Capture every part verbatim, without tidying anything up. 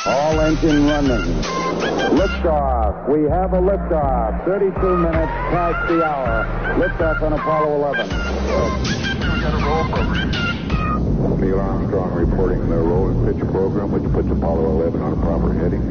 All engine running. Liftoff. We have a liftoff. thirty-two minutes past the hour. Liftoff on Apollo eleven. Neil Armstrong reporting the roll and pitch program, which puts Apollo eleven on a proper heading.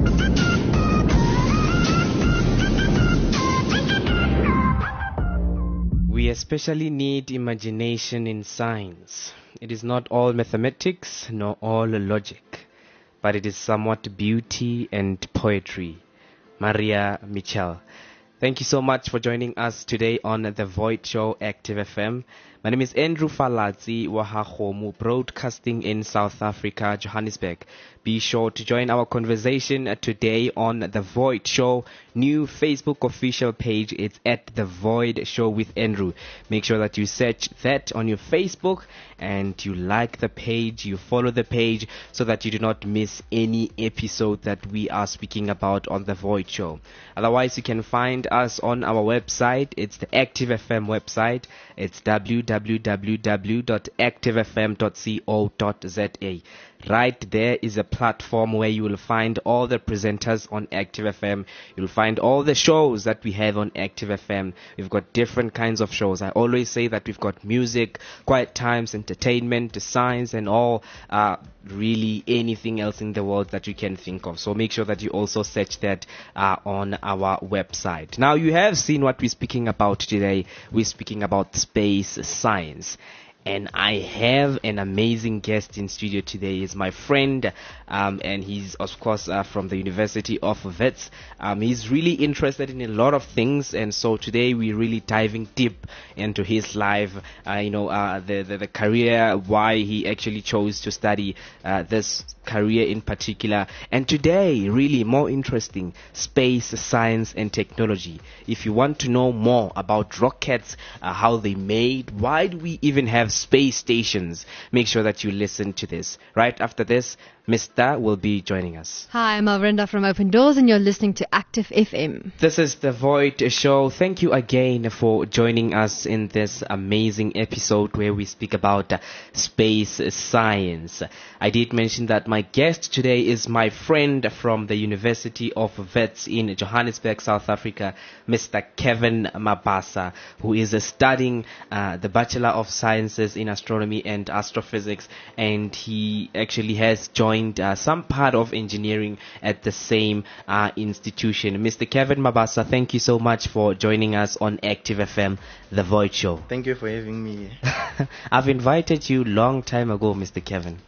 We especially need imagination in science. It is not all mathematics, nor all logic, but it is somewhat beauty and poetry. Maria Mitchell. Thank you so much for joining us today on The Void Show, Active F M. My name is Andrew Falatsi Wahahomu, broadcasting in South Africa, Johannesburg. Be sure to join our conversation today on The Void Show, new Facebook official page. It's at The Void Show with Andrew. Make sure that you search that on your Facebook and you like the page, you follow the page so that you do not miss any episode that we are speaking about on The Void Show. Otherwise, you can find us on our website. It's the Active F M website. It's w w w dot active f m dot co dot z a. Right there is a platform where you will find all the presenters on Active F M. You'll find all the shows that we have on Active F M. We've got different kinds of shows. I always say that we've got music, quiet times, entertainment, science, and all, uh, really anything else in the world that you can think of. So make sure that you also search that uh, on our website. Now, you have seen what we're speaking about today. We're speaking about space science. And I have an amazing guest in studio today. He's my friend, um, and he's, of course, uh, from the University of Wits. Um, he's really interested in a lot of things, and so today we're really diving deep into his life, uh, you know, uh, the, the, the career, why he actually chose to study uh, this career in particular. And today, really more interesting, space science and technology. If you want to know more about rockets, uh, how they made, why do we even have space stations, make sure that you listen to this. Right after this, Mister will be joining us. Hi, I'm Alrinda from Open Doors, and you're listening to Active F M. This is The Void Show. Thank you again for joining us in this amazing episode where we speak about uh, space science. I did mention that my guest today is my friend from the University of Wits in Johannesburg, South Africa, Mister Kevin Mabasa, who is uh, studying uh, the Bachelor of Sciences in Astronomy and Astrophysics, and he actually has joined Uh, some part of engineering at the same uh, institution. Mister Kevin Mabasa, thank you so much for joining us on Active F M, The Void Show. Thank you for having me. I've invited you long time ago, Mister Kevin.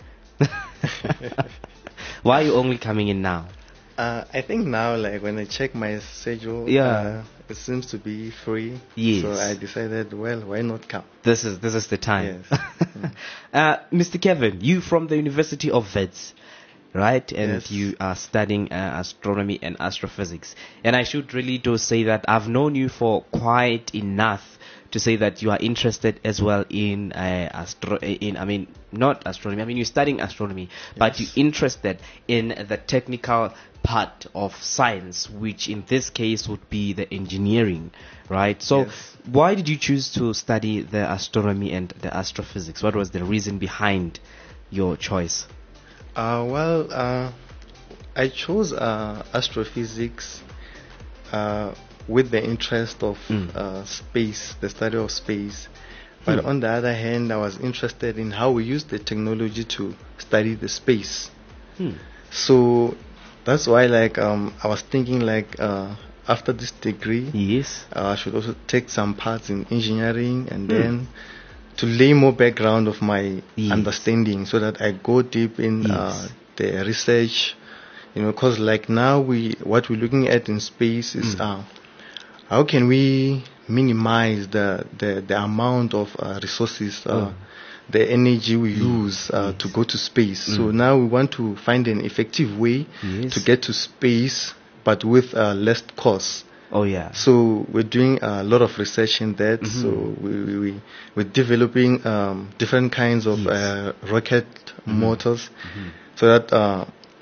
Why are you only coming in now? Uh, I think now, like when I check my schedule, Yeah. uh, it seems to be free. Yes. So I decided, well, why not come? This is this is the time. Yes. Mm. uh, Mister Kevin, you from the University of Wits, right? And Yes. you are studying uh, astronomy and astrophysics. And I should really do say that I've known you for quite enough to say that you are interested as well in uh, astro in I mean not astronomy. I mean you're studying astronomy, yes. But you're interested in the technical part of science, which in this case would be the engineering, right? So Yes. why did you choose to study the astronomy and the astrophysics? What was the reason behind your choice? Uh, well, uh, I chose uh, astrophysics uh, with the interest of Mm. uh, space, the study of space. But Hmm. on the other hand, I was interested in how we use the technology to study the space. Hmm. So that's why, like, um, I was thinking, like, uh, after this degree, Yes. uh, I should also take some parts in engineering, and Hmm. then to lay more background of my Yes. understanding, so that I go deep in uh, Yes. the research. You know, because like now we, what we're looking at in space is Mm. uh, how can we minimize the the, the amount of uh, resources. Uh, Oh. The energy we use uh, Yes. to go to space. So Mm. now we want to find an effective way Yes. to get to space, but with uh, less cost. Oh yeah. So we're doing a lot of research in that. Mhm. So we, we, we we're developing um, different kinds of Yes. uh, rocket Mhm. motors, Mhm. so that uh,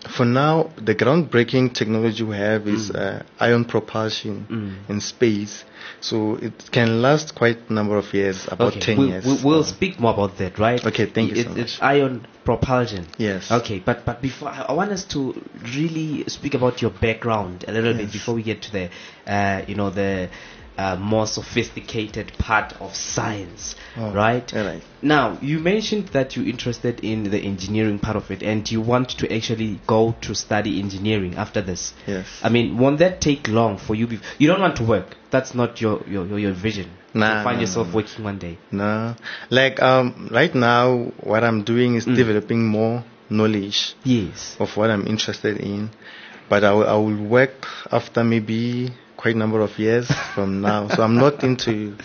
For now, the groundbreaking technology we have is Mm. uh, ion propulsion Mm. in space. So it can last quite a number of years, about Okay, ten we'll, years. we'll, we'll Uh, speak more about that, right? Okay, thank you It- so It's much. ion propulsion. Yes. Okay, but but before I I want us to really speak about your background a little bit Yes. before we get to the, uh, you know, the uh, more sophisticated part of science, Oh, right? all right. Now, you mentioned that you're interested in the engineering part of it, and you want to actually go to study engineering after this. Yes. I mean, won't that take long for you? Bef- you don't want to work. That's not your your your, your vision. Nah, you find nah, yourself nah. working one day. No, like um, right now, what I'm doing is Mm. developing more knowledge Yes. of what I'm interested in. But I will, I will work after maybe quite a number of years from now. So I'm not into.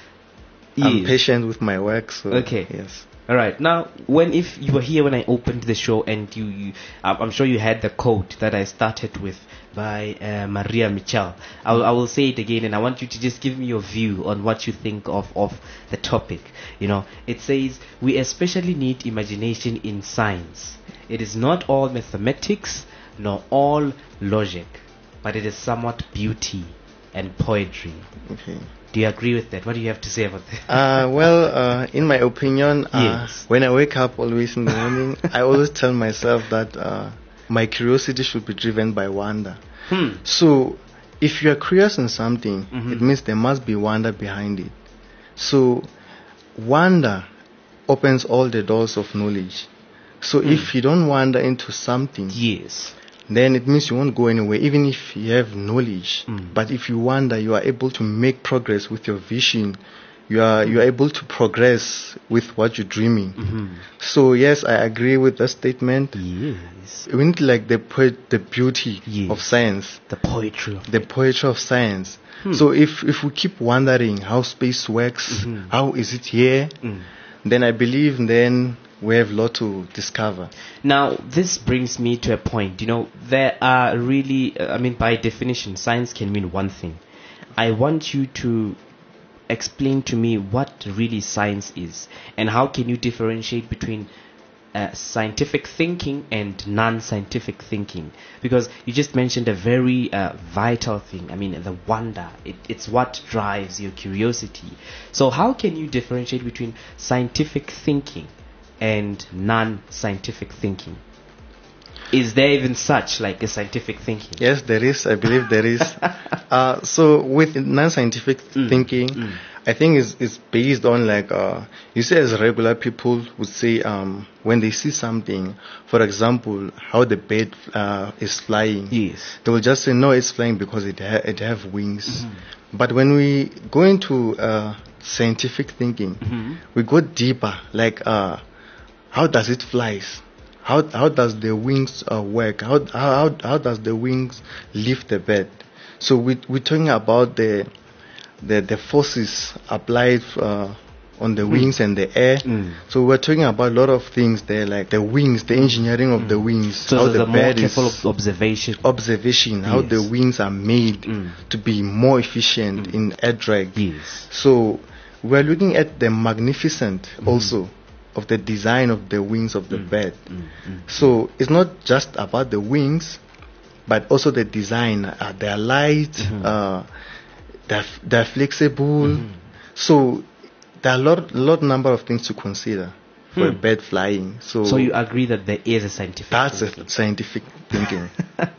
I'm Yes. patient with my work. So Okay. yes. All right. Now, when if you were here when I opened the show, and you, you I'm I'm sure you had the quote that I started with by uh, Maria Mitchell. I will, I will say it again, and I want you to just give me your view on what you think of of the topic. You know, it says we especially need imagination in science. It is not all mathematics nor all logic, but it is somewhat beauty and poetry. Okay. Do you agree with that? What do you have to say about that? Uh, well, uh, in my opinion, uh, Yes. when I wake up always in the morning, I always tell myself that uh, my curiosity should be driven by wonder. Hmm. So, if you are curious in something, Mhm. it means there must be wonder behind it. So, wonder opens all the doors of knowledge. So, if you don't wander into something, Yes. then it means you won't go anywhere, even if you have knowledge. Mm. But if you wander, you are able to make progress with your vision. You are you are able to progress with what you're dreaming. Mhm. So yes, I agree with that statement. Yes. We need like the poet, the beauty Yes. of science, The poetry of the poetry of science. Hmm. So if if we keep wondering how space works, Mhm. how is it here, Mm. then I believe then we have a lot to discover. Now, this brings me to a point. You know, there are really, uh, I mean, by definition, science can mean one thing. I want you to explain to me what really science is, and how can you differentiate between uh, scientific thinking and non-scientific thinking, because you just mentioned a very uh, vital thing. I mean, the wonder. It, it's what drives your curiosity. So how can you differentiate between scientific thinking and non-scientific thinking? Is there even such like a scientific thinking? Yes, there is. I believe there is. uh, so with non-scientific Mm, thinking, mm. I think it's, it's based on like uh, you say as regular people would say um, when they see something, for example, how the bird uh, is flying. Yes. They will just say no, it's flying because it ha- it have wings. Mm-hmm. But when we go into uh, scientific thinking, Mhm. we go deeper. Like uh, how does it flies? How how does the wings uh, work? How how how does the wings lift the bird? So we we're talking about the the the forces applied uh, on the wings and the air. Mm. So we're talking about a lot of things there, like the wings, the engineering of the wings, So how there's the a more bird careful is ob- observation. observation, how the Yes. wings are made Mm. to be more efficient in air drag. Yes. So we're looking at the magnificent also of the design of the wings of the bird. Mm, mm. So it's not just about the wings, but also the design. Uh, they're light, Mhm. uh, they're, f- they're flexible. Mhm. So there are a lot, lot number of things to consider for a Hmm. bird flying. So, So you agree that there is a scientific that's thinking. a scientific thinking.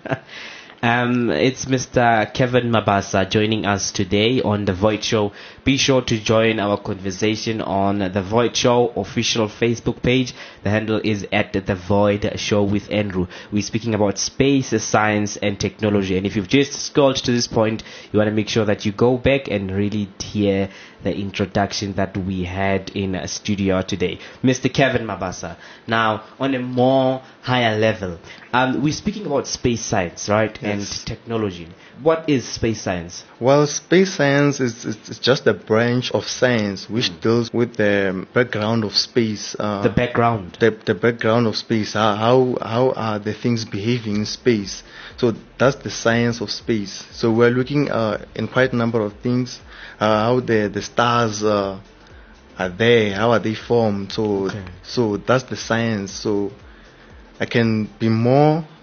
Um, it's Mister Kevin Mabasa joining us today on The Void Show. Be sure to join our conversation on The Void Show official Facebook page. The handle is at The Void Show with Andrew. We're speaking about space, science, and technology. And if you've just scrolled to this point, you want to make sure that you go back and really hear the introduction that we had in a studio today. Mister Kevin Mabasa. Now, on a more higher level, um, we're speaking about space science, right? Yes. And technology. What is space science? Well, space science is, is, is just a branch of science which deals with the background of space. Uh, The background. the, the background of space. How, how how are the things behaving in space? So that's the science of space. So we're looking uh, in quite a number of things. Uh, how the the stars uh, are there? How are they formed? So Okay. so that's the science. So I can be more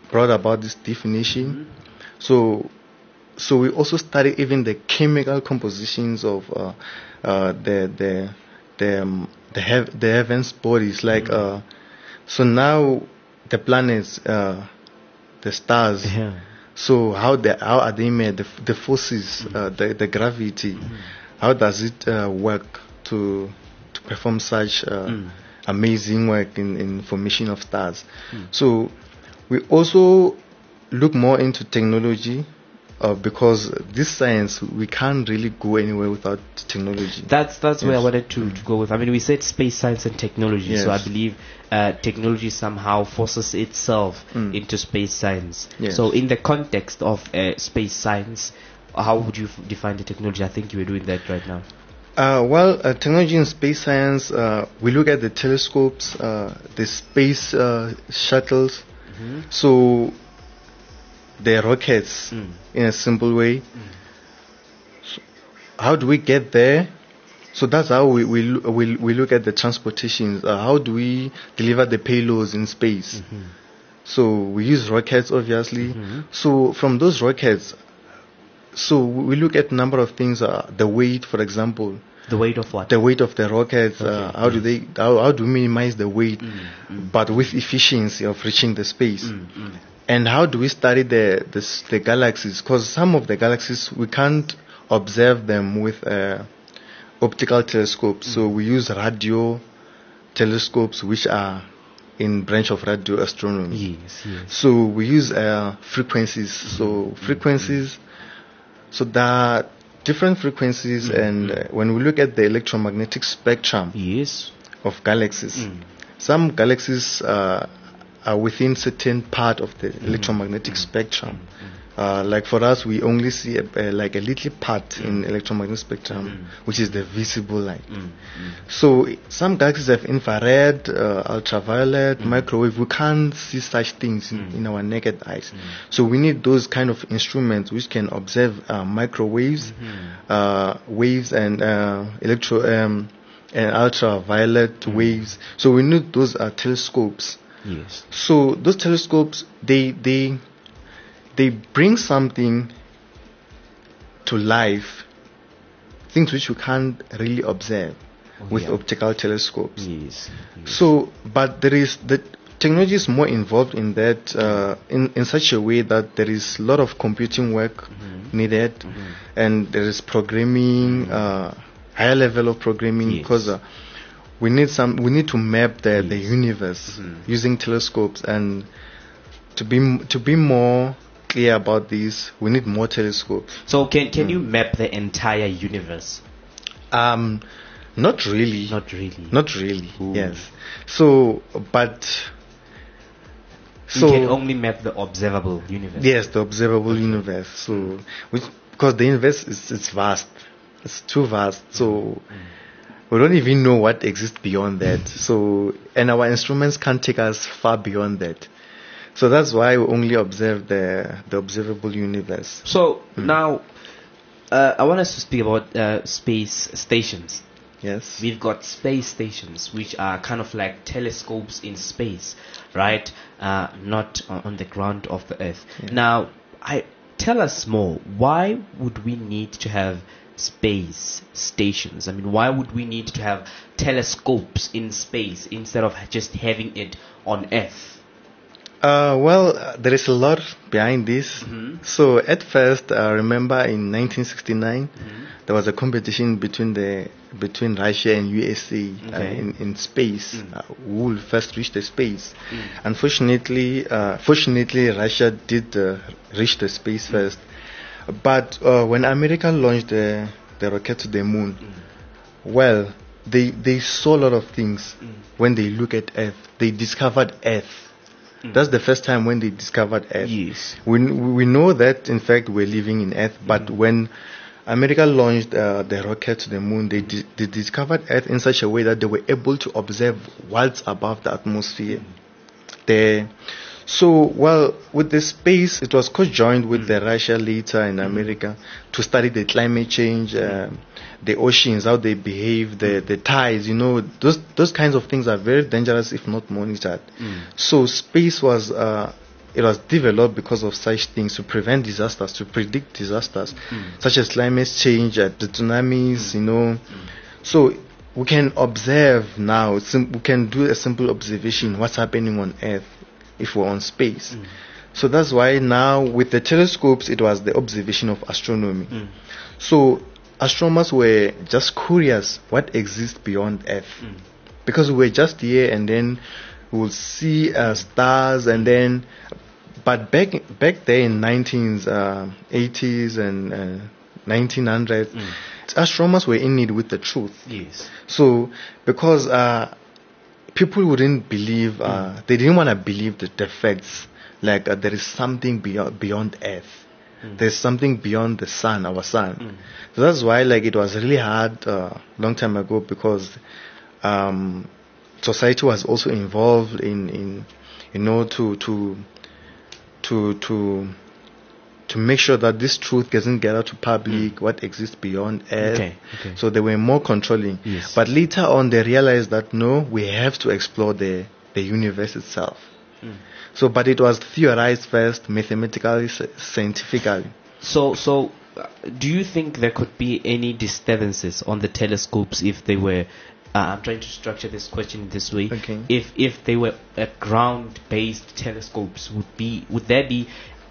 brought about this definition. So, so we also study even the chemical compositions of uh, uh, the the the um, the, hev- the heavens bodies. Like, uh, so now the planets, uh, the stars. Yeah. So how the how are they made? The, f- the forces, uh, the the gravity. How does it uh, work to to perform such uh, amazing work in, in formation of stars? So we also look more into technology, uh, because this science, we can't really go anywhere without technology. That's that's where I Yes. wanted to, to go with. I mean, we said space science and technology, so I Yes. believe uh, technology somehow forces itself into space science. Yes. So, in the context of uh, space science, how would you f- define the technology? I think you were doing that right now. Uh, well, uh, technology in space science, uh, we look at the telescopes, uh, the space uh, shuttles, so the rockets, in a simple way. So how do we get there? So that's how we we, lo- we, we look at the transportations. Uh, how do we deliver the payloads in space? So we use rockets, obviously. So from those rockets, so we look at a number of things. Uh, the weight, for example, The weight of what? the weight of the rockets. uh, Okay, how do they? How, how do we minimize the weight, but with efficiency of reaching the space? And how do we study the the, s- the galaxies? Because some of the galaxies we can't observe them with uh, optical telescopes. So we use radio telescopes, which are in branch of radio astronomy. Yes, yes. So we use uh, frequencies. So frequencies. So there are different frequencies, and uh, when we look at the electromagnetic spectrum Yes. of galaxies, some galaxies uh, are within certain part of the electromagnetic spectrum. Uh, like for us, we only see a, a, like a little part in electromagnetic spectrum, which is the visible light. So some galaxies have infrared, uh, ultraviolet, microwave. We can't see such things in, in our naked eyes. So we need those kind of instruments which can observe uh, microwaves, uh, waves, and uh, electro um, and ultraviolet waves. So we need those uh, telescopes. Yes. So those telescopes, they they they bring something to life, things which you can't really observe with yeah. optical telescopes. Yes. yes. So, but there is the technology is more involved in that, uh, in in such a way that there is a lot of computing work needed, and there is programming, uh, higher level of programming, Yes. because uh, we need some we need to map the the universe using telescopes, and to be m- to be more clear about this, we need more telescopes. So can can you map the entire universe? Um, not really. Not really. Not really. Ooh. Yes. So, but You so can only map the observable universe. yes, the observable universe. So, which because the universe is it's vast, it's too vast. So we don't even know what exists beyond that. So, and our instruments can't take us far beyond that. So that's why we only observe the the observable universe. So now, uh, I want us to speak about uh, space stations. Yes. We've got space stations, which are kind of like telescopes in space, right? Uh, not on, on the ground of the Earth. Now, I tell us more. Why would we need to have space stations? I mean, why would we need to have telescopes in space instead of just having it on Earth? Uh, well, uh, there is a lot behind this. So at first, I remember in nineteen sixty-nine, there was a competition between the between Russia and U S A uh, Okay. in in space. Uh, who will first reach the space? Unfortunately, uh, fortunately, Russia did uh, reach the space first. But uh, when America launched the the rocket to the moon, well, they they saw a lot of things when they look at Earth. They discovered Earth. That's the first time when they discovered Earth. Yes. We we know that in fact we're living in Earth, but when America launched uh, the rocket to the moon, they di- they discovered Earth in such a way that they were able to observe what's above the atmosphere. The so well with the space, it was co-joined with the Russia later in America to study the climate change, um, the oceans, how they behave, the the tides. You know, those those kinds of things are very dangerous if not monitored. So space was uh, it was developed because of such things, to prevent disasters, to predict disasters, Mm. such as climate change, uh, the tsunamis, Mm. you know. Mm. So we can observe now, sim- we can do a simple observation, what's happening on Earth if we're on space. Mm. So that's why now with the telescopes, it was the observation of astronomy. Mm. So astronomers were just curious what exists beyond Earth. Mm. Because we were just here, and then we will see uh, stars, and then, but back back there in nineteen eighties and uh, nineteen hundreds, Mm. astronomers were in need with the truth. Yes. So because uh, people wouldn't believe, uh, they didn't want to believe the, the facts, like uh, there is something beyond beyond Earth. Mm. There's something beyond the sun, our sun. Mm. So that's why, like, it was really hard uh, long time ago, because um, society was also involved in, in you know, to to to to to make sure that this truth doesn't get out to public, what exists beyond Earth. Okay, okay. So they were more controlling. Yes. But later on, they realized that no, we have to explore the the universe itself. Mm. So, but it was theorized first, mathematically, sci- scientifically. So, so, uh, do you think there could be any disturbances on the telescopes if they were? Uh, I'm trying to structure this question this way. Okay. If if they were uh, ground-based telescopes, would be would there be?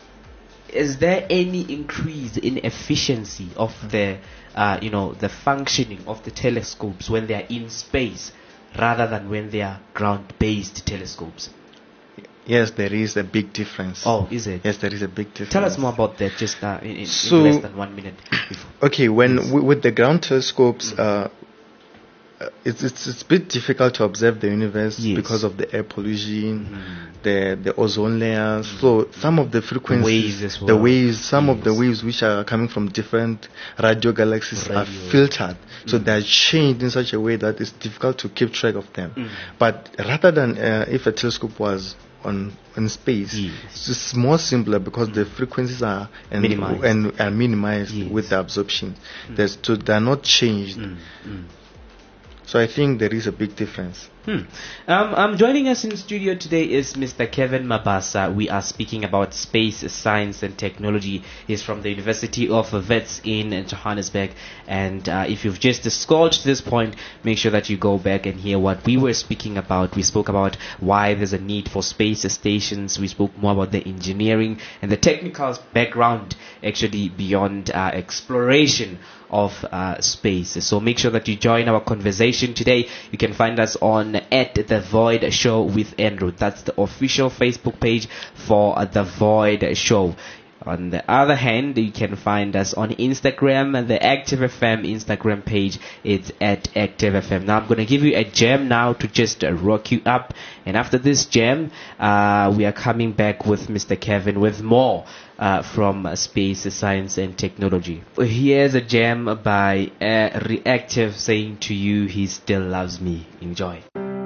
Is there any increase in efficiency of the, uh, you know, the functioning of the telescopes when they are in space, rather than when they are ground-based telescopes? Yes, there is a big difference. Oh, is it? Yes, there is a big difference. Tell us more about that, just uh, in, in, So- in less than one minute. Before. Okay, when Yes. w- with the ground telescopes, uh, uh, it's, it's it's a bit difficult to observe the universe Yes. because of the air pollution, Mm. the the ozone layers. So some of the frequencies, Waves as the well. waves, some of the Yes. waves which are coming from different radio galaxies are Radio. filtered. So Mm. they are changed in such a way that it's difficult to keep track of them. Mm. But rather than uh, if a telescope was on in space, Yes. it's just more simpler because the frequencies are and Minimized. and are minimized Yes. with the absorption. There's to, they're not changed. Mm, mm. So I think there is a big difference. Hmm. Um, um, joining us in studio today is Mister Kevin Mabasa. We are speaking about space science and technology. He's from the University of Wits in Johannesburg. And uh, if you've just scrolled to this point, make sure that you go back and hear what we were speaking about. We spoke about why there's a need for space stations. We spoke more about the engineering and the technical background, actually, beyond uh, exploration of uh, space. So make sure that you join our conversation today. You can find us on at The Void Show with Andrew. That's the official Facebook page for uh, The Void Show. On the other hand, you can find us on Instagram, the Active F M Instagram page. It's at Active F M. Now I'm going to give you a gem now to just uh, rock you up. And after this gem, uh, we are coming back with Mister Kevin with more uh, from uh, space science and technology. Here's a gem by uh, Reactive saying to you, he still loves me. Enjoy.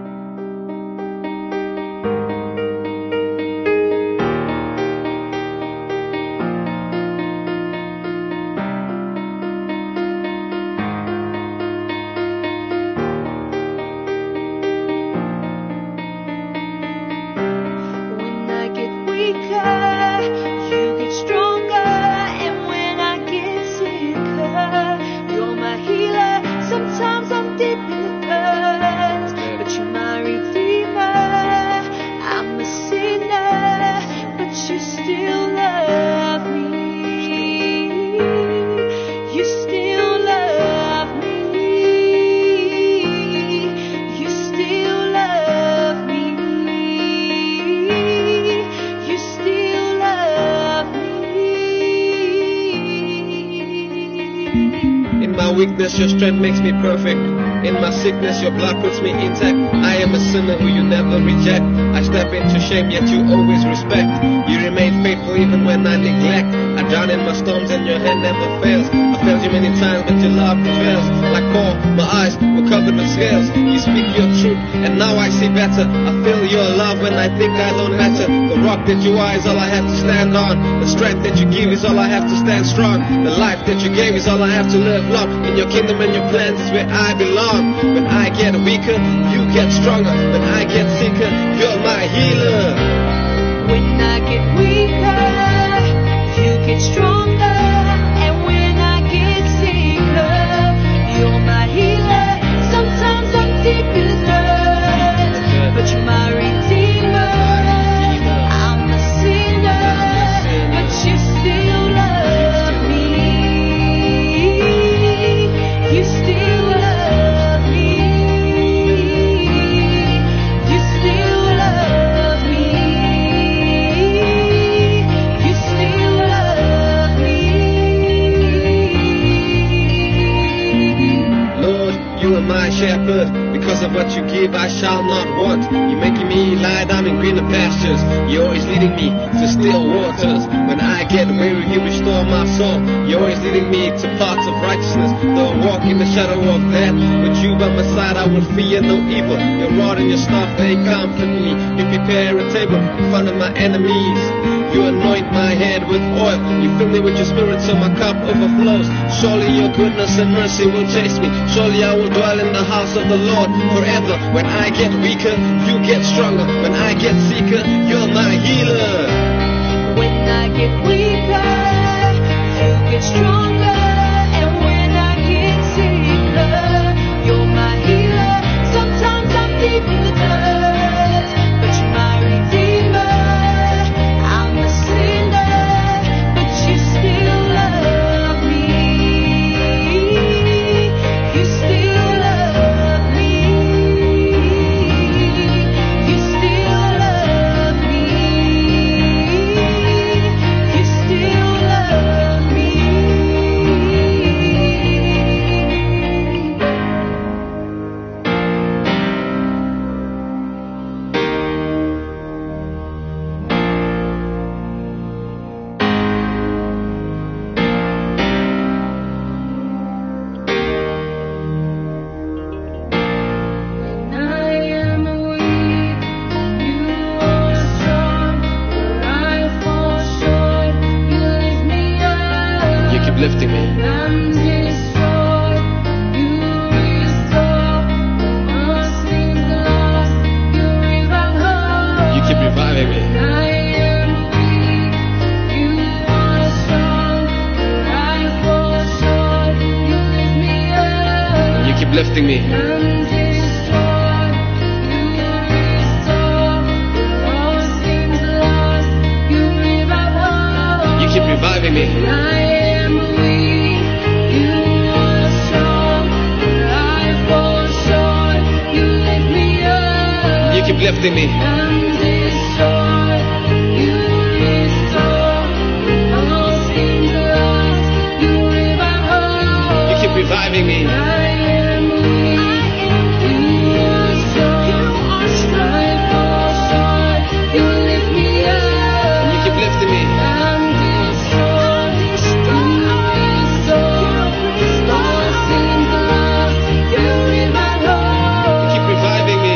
When I get weaker, you get stronger, and when I get sicker, you're my healer. Sometimes I'm deep in the dirt, but you're my redeemer. I'm a sinner, but you still love me. You still love me. You still love me. You still love me. In my weakness, your strength makes me perfect. In my sickness, your blood puts me intact. I am a sinner who you never reject. I step into shame, yet you always respect. You remain faithful even when I neglect. I drown in my storms and your hand never fails. I failed you many times, but your love prevails. Like Paul, my eyes were covered with scales. You speak your truth, and now I see better. I feel your love when I think I don't matter. The rock that you are is all I have to stand on. The strength that you give is all I have to stand strong. The life that you gave is all I have to live long. In your kingdom and your plans is where I belong. When I get weaker, you get stronger. When I get sicker, you're my healer. When I get believe I shall not want. You're making me lie down in greener pastures. You're always leading me to still waters. When I get weary, you restore my soul. You're always leading me to paths of righteousness. Though I walk in the shadow of death, with you by my side I will fear no evil. Your rod and your staff, they comfort me. You prepare a table in front of my enemies. You anoint my head with oil. You fill me with your spirit so my cup overflows. Surely your goodness and mercy will chase me. Surely I will dwell in the house of the Lord forever. When I get weaker, you get stronger. When I get sicker, you're my healer. When I get weaker, you get stronger. And when I get sicker, you're my healer. Sometimes I'm deep in the dirt, but you're my redeemer. I'm a sinner, but you still love me. You still love me. You still love me. You still love me. When I am weak, you are strong. When I fall short, you lift me up. You keep lifting me. I'm destroyed, you restore. When all seems lost, you revive hope. You keep reviving me. When I am weak, you are strong. When I fall short, you lift me up. You keep lifting me. I'm destroyed, you restore. When all seems lost, you revive hope. You keep reviving me. When I am weak, you are strong. When I fall short, you lift me up. You keep lifting me. I'm destroyed, you restore. When all seems lost, you revive hope. You keep reviving me. I am weak, you are strong. I fall short, you lift me up. You keep lifting me. I'm destroyed, you restore. All seems lost, you revive hope. You keep reviving me.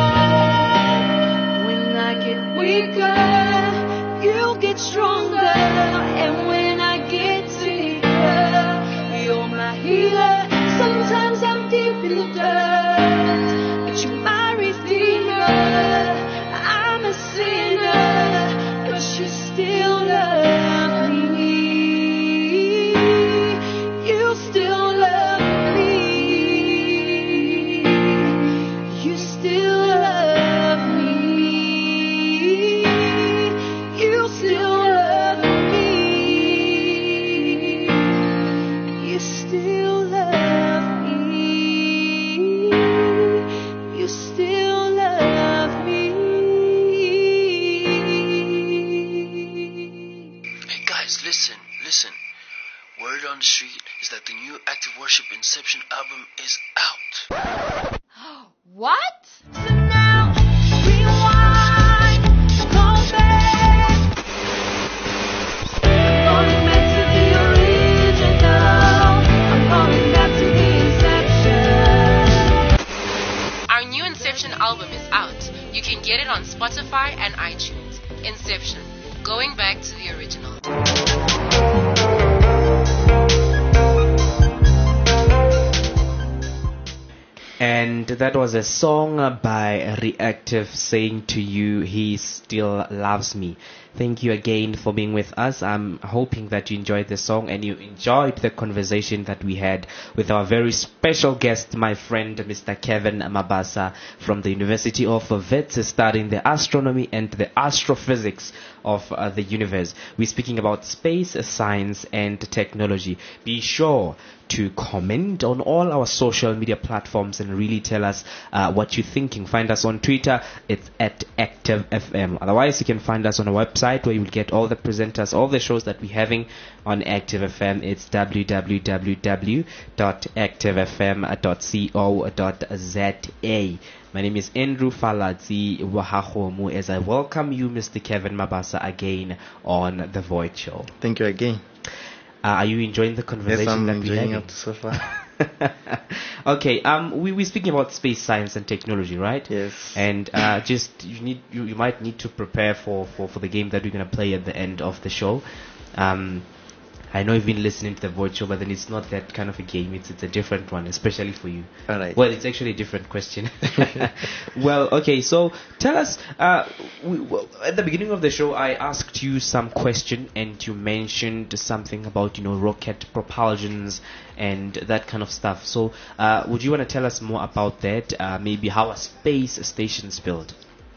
When I get weaker, you get stronger. And when I get sicker, you're my healer. Sometimes I'm deep in the dirt, but you're my redeemer. I'm a sinner, but you still love me. You still love me. You still love me. You still love me. You still love me. You still love me. Hey guys, listen, listen. Word on the street is that the new Active Worship Inception album is out. What? So now, rewind, go back. Going back to the original. I'm going back to the inception. Our new Inception album is out. You can get it on Spotify and iTunes. Inception. Going back to the original. And that was a song by Reactive saying to you, he still loves me. Thank you again for being with us. I'm hoping that you enjoyed the song and you enjoyed the conversation that we had with our very special guest, my friend, Mister Kevin Mabasa from the University of Wits, studying the astronomy and the astrophysics of uh, the universe. We're speaking about space, science, and technology. Be sure to comment on all our social media platforms and and really tell us uh, what you're thinking. Find us on Twitter. It's at Active F M. Otherwise, you can find us on our website where you will get all the presenters, all the shows that we're having on Active F M. It's w w w w dot active f m dot co dot z a. My name is Andrew Faladzi Wahahomu as I welcome you, Mister Kevin Mabasa, again on The Void Show. Thank you again. Uh, are you enjoying the conversation Yes, I'm that we're enjoying having? it so far. Okay, um, we we're speaking about space science and technology, right? Yes. And uh, just you need you, you might need to prepare for, for, for the game that we're gonna play at the end of the show. Um, I know you've been listening to The Void Show, but then it's not that kind of a game. It's it's a different one, especially for you. All right. Well, it's actually a different question. Well, okay, so tell us, uh, we, well, at the beginning of the show, I asked you some question, and you mentioned something about, you know, rocket propulsions and that kind of stuff. So, uh, would you want to tell us more about that? Uh, maybe how a space station is built?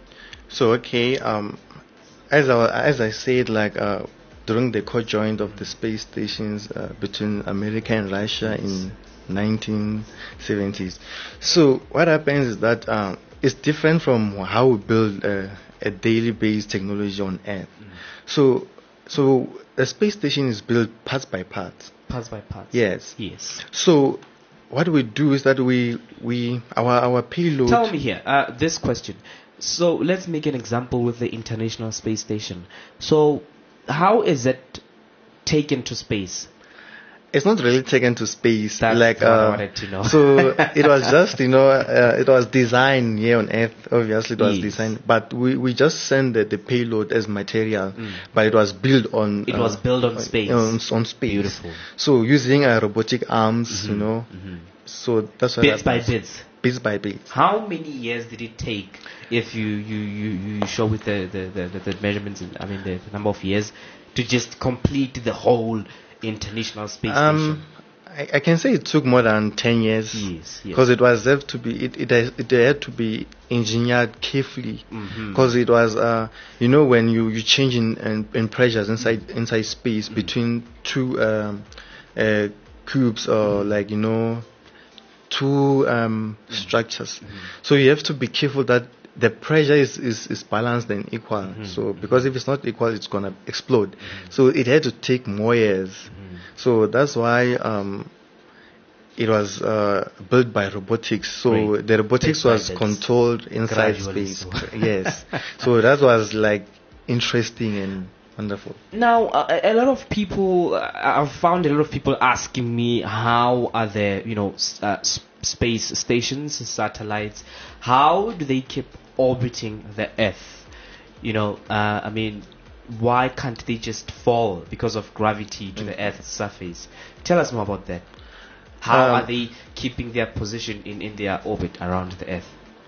So, okay, um, as I, as I said, like, uh, during the co-joint of the space stations uh, between America and Russia in nineteen seventies. So what happens is that um, it's different from how we build uh, a daily based technology on Earth. Mm. So so a space station is built parts by parts. Parts by parts. Yes. Yes. So what we do is that we we our our payload. Tell me here uh, this question. So let's make an example with the International Space Station. So how is it taken to space? It's not really taken to space. That's like, what uh, I wanted to know. So it was just, you know, uh, it was designed here on Earth. Obviously, it was Yes. designed, but we, we just send the, the payload as material. Mm. But it was built on. It uh, was built on space. On, on space. Beautiful. So using uh, robotic arms, Mm-hmm. you know. Mm-hmm. So that's what Bits by happens. bits. Bits by bits. How many years did it take, if you, you, you, you show with the, the, the, the measurements, in, I mean the, the number of years, to just complete the whole International Space Um, Station? I, I can say it took more than ten years. Yes, yes. Because it was have to be, it, it, has- it had to be engineered carefully. Mhm. Because it was, uh, you know, when you, you change in, in, in pressures inside inside space Mm. between two um, uh, cubes or like, you know, two um, structures. So you have to be careful that the pressure is, is, is balanced and equal. Mhm. So because if it's not equal, it's gonna explode. So it had to take more years. So that's why um, it was uh, built by robotics. So Great. the robotics Bits by was bits. controlled inside Gradually space. so. Yes. So that was like interesting and wonderful. Now, uh, a lot of people, uh, I've found a lot of people asking me how are the, you know, s- uh, s- space stations, satellites, how do they keep orbiting the Earth? You know, uh, I mean, why can't they just fall because of gravity to the Earth's surface? Tell us more about that. How Um, are they keeping their position in, in their orbit around the Earth?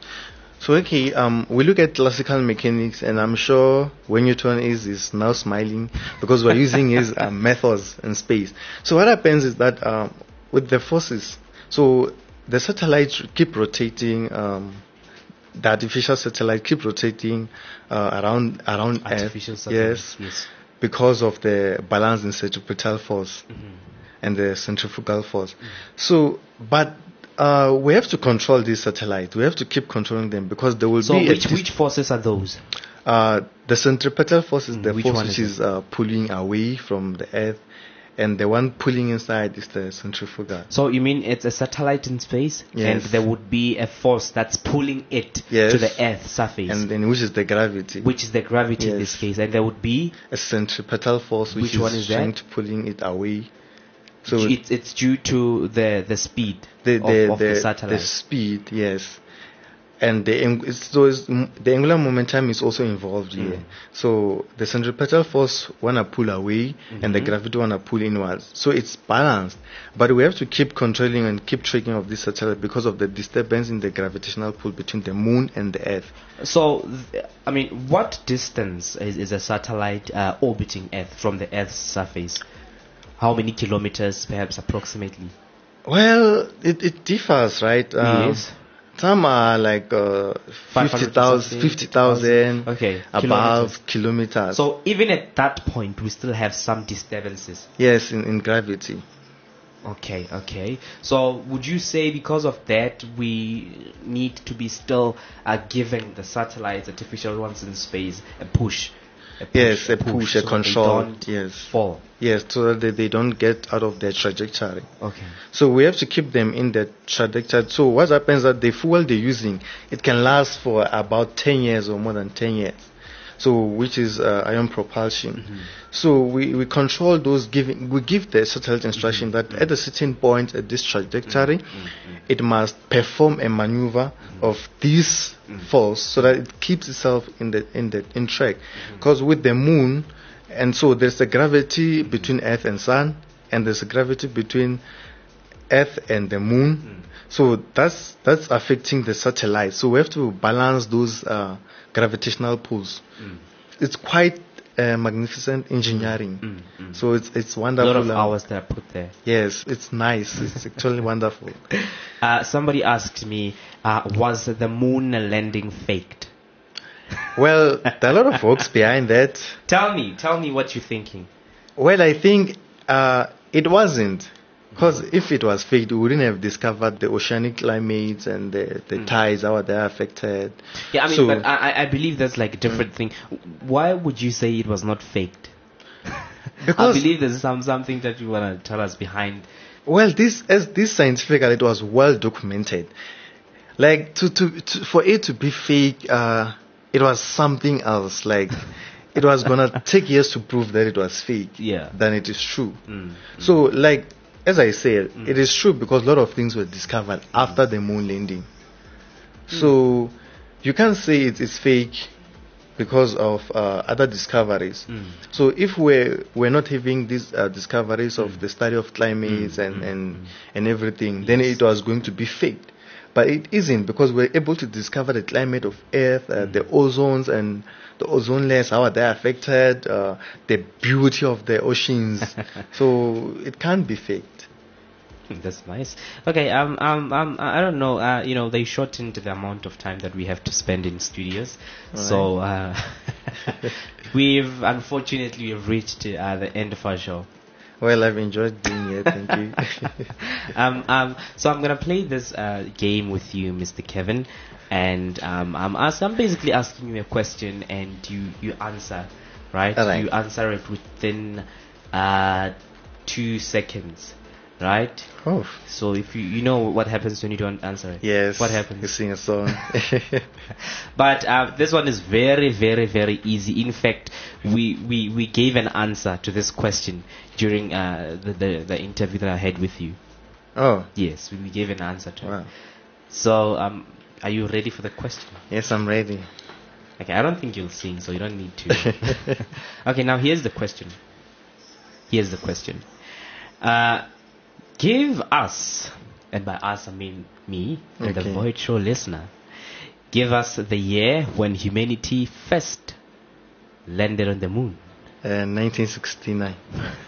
So okay, um, we look at classical mechanics, and I'm sure when Newton is is now smiling because we're using his uh, methods in space. So what happens is that um, with the forces, so the satellites keep rotating. Um, the artificial satellite keep rotating uh, around around Artificial Earth. satellites, Yes, yes. because of the balance in centripetal force and the centrifugal force. So, but uh, we have to control these satellites. We have to keep controlling them because there will So be a which, dis- which forces are those? uh, the centripetal force is Mm, the which force one which is is uh, pulling away from the Earth, and the one pulling inside is the centrifugal. So you mean it's a satellite in space, Yes. and there would be a force that's pulling it Yes. to the Earth's surface, And then which is the gravity, which is the gravity in Yes. this case, and there would be a centripetal force which, Which is one is trying that? to pulling it away. So it's it's due to the the speed the of, the, of the, the the satellite. speed, yes, and the ang- it's, so it's, m- the angular momentum is also involved here. So the centripetal force wanna pull away, and the Mhm. gravity wanna pull inwards. So it's balanced, but we have to keep controlling and keep tracking of this satellite because of the disturbance in the gravitational pull between the moon and the Earth. So th- I mean, what distance is, is a satellite uh, orbiting Earth from the Earth's surface? How many kilometers, perhaps approximately? Well, it, it differs, right? Um, Yes. Some are like uh, five hundred fifty thousand, fifty thousand Okay, above kilometers. So even at that point, we still have some disturbances. Yes, in, in gravity. Okay, okay. So would you say because of that we need to be still uh, giving the satellites, artificial ones in space, a push? A push Yes, a push, so a that they control. don't Yes. fall. Yes, so that they, they don't get out of their trajectory. Okay. So we have to keep them in that trajectory. So what happens is that the fuel they're using, it can last for about ten years or more than ten years. So which is uh, ion propulsion. Mm-hmm. So we, we control those giving, we give the satellite instruction Mm-hmm. that at a certain point at this trajectory, Mm-hmm. it must perform a maneuver of this Mm-hmm. force so that it keeps itself in the in the in track. Because with the moon, and so there's a gravity between Earth and Sun, and there's a gravity between Earth and the moon. Mm. So that's that's affecting the satellite. So we have to balance those uh, gravitational pulls. Mm. It's quite uh, magnificent engineering. Mm, mm. So it's it's A wonderful. lot of uh, hours that are put there. Yes, it's nice. It's actually wonderful. Uh, somebody asked me, uh, was the moon landing faked? Well, there are a lot of folks behind that. Tell me, tell me what you're thinking. Well, I think uh, it wasn't. Because if it was fake, we wouldn't have discovered the oceanic climates and the, the Mm. tides, how they are affected. Yeah, I mean, So- but I, I believe that's like a different thing. Why would you say it was not faked? Because- I believe there's some something that you want to tell us behind. Well, this as this scientifically, it was well documented. Like to to, to for it to be fake, uh, it was something else. Like it was gonna take years to prove that it was fake. Yeah. Than it is true. Mm. So, like as I said, it is true because a lot of things were discovered after the moon landing. So you can't say it is fake because of uh, other discoveries. Mm. So if we're we're not having these uh, discoveries of the study of climates and, and and everything, then it was going to be faked. But it isn't because we're able to discover the climate of Earth, uh, the ozones and the ozone layers, how are they affected, uh, the beauty of the oceans. So it can't be faked. That's nice. Okay, um, um, um, I don't know. Uh, you know, they shortened the amount of time that we have to spend in studios, so uh, we've unfortunately we've reached uh, the end of our show. Well, I've enjoyed being here. Thank you. um, um, so I'm gonna play this uh, game with you, Mister Kevin, and um, I'm ask, I'm basically asking you a question, and you you answer, right? All right. You answer it within uh, two seconds, right? Oh, So if you you know what happens when you don't answer it. yes. What You happens? sing a song. But uh, this one is very, very, very easy. In fact, we, we, we gave an answer to this question during uh, the, the the interview that I had with you. Oh, Yes, we, we gave an answer to it. wow. So, um, are you ready for the question? Yes, I'm ready. Okay, I don't think you'll sing, so you don't need to. Okay, now here's the question. Here's the question. Uh, give us, and by us I mean me, and the Okay. Void Show listener, give us the year when humanity first landed on the moon. Uh, nineteen sixty-nine.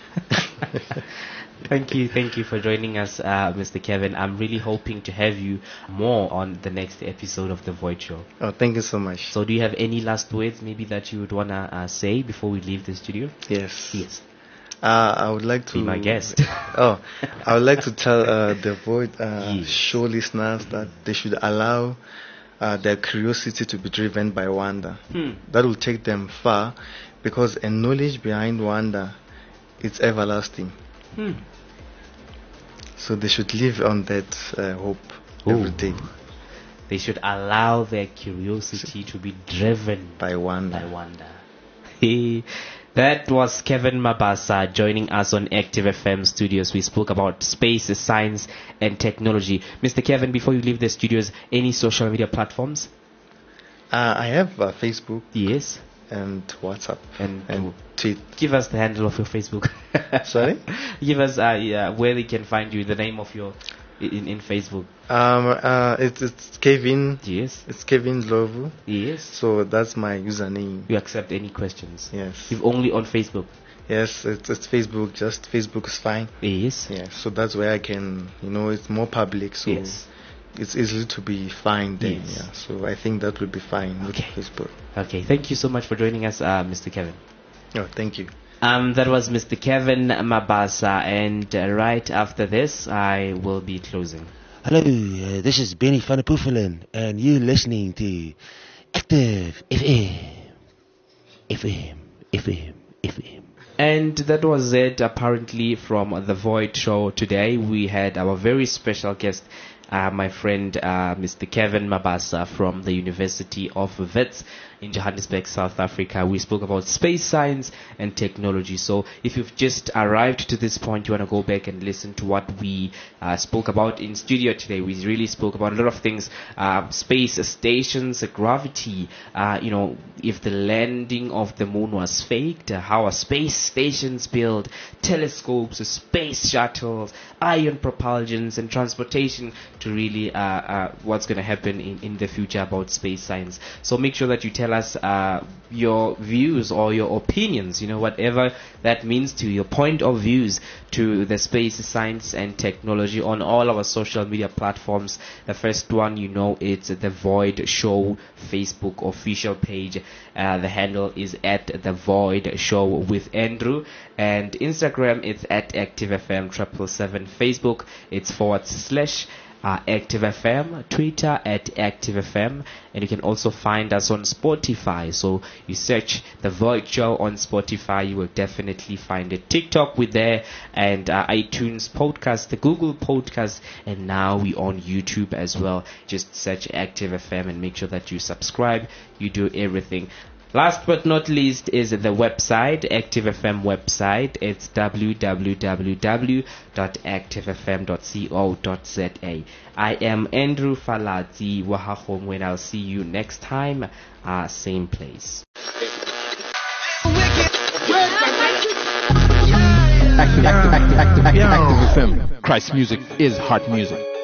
Thank you, thank you for joining us, uh, Mister Kevin. I'm really hoping to have you more on the next episode of the Void Show. Oh, thank you so much. So, do you have any last words, maybe that you would wanna uh, say before we leave the studio? Yes. Yes. Uh, I would like to Be my guest. Oh, I would like to tell uh, the Void uh, Yes. show listeners that they should allow uh, their curiosity to be driven by wonder. Hmm. That will take them far, because a knowledge behind wonder is everlasting. Hmm. So they should live on that uh, hope every Ooh. day They should allow their curiosity to be driven by wonder. by wonder. Hey, that was Kevin Mabasa joining us on Active F M Studios. We spoke about space, science, and technology. Mister Kevin, before you leave the studios, any social media platforms? Uh, I have uh, Facebook Yes. and WhatsApp And, and tweet. give us the handle of your Facebook. Sorry? Give us uh, yeah, where they can find you, the name of your in, in Facebook. Um, uh, it's, it's Kevin. Yes. It's Kevin Lovu. Yes. So that's my username. You accept any questions. Yes. You've only on Facebook. Yes, it's, it's Facebook. Just Facebook is fine. Yes. Yeah. So that's where I can, you know, it's more public. So Yes. it's easy to be fine there. Yes. Yeah. So I think that will be fine with Okay. Facebook. Okay. Thank you so much for joining us, uh, Mister Kevin. Oh, thank you. Um, that was Mister Kevin Mabasa, and uh, right after this, I will be closing. Hello, uh, this is Benny van der Poefelen, and you're listening to Active F M. F M, F M, F M. And that was it, apparently, from The Void Show today. We had our very special guest, uh, my friend uh, Mister Kevin Mabasa from the University of Wits in Johannesburg, South Africa. We spoke about space science and technology. So if you've just arrived to this point, you want to go back and listen to what we uh, spoke about in studio today. We really spoke about a lot of things, uh, space stations, uh, gravity, uh, you know, if the landing of the moon was faked, uh, how are space stations built, telescopes, uh, space shuttles, ion propulsions, and transportation, to really uh, uh, what's going to happen in, in the future about space science. So make sure that you tell us uh, your views or your opinions, you know, whatever that means to you, your point of views to the space science and technology on all our social media platforms. The first one, you know, it's The Void Show Facebook official page. Uh, the handle is at The Void Show with Andrew. And Instagram, it's at ActiveFM triple seven. Facebook, it's forward slash Uh, Active F M, Twitter at Active F M, and you can also find us on Spotify. So you search The Void Show on Spotify, you will definitely find it. TikTok, we're there, and uh, iTunes podcast, the Google podcast, and now we on YouTube as well. Just search Active F M and make sure that you subscribe. You do everything. Last but not least is the website, Active F M website. It's w w w w dot active f m dot co dot z a. I am Andrew Falati Wahahong, and I'll see you next time, uh, same place. Active, active, active, active, active, active F M. Christ music is heart music.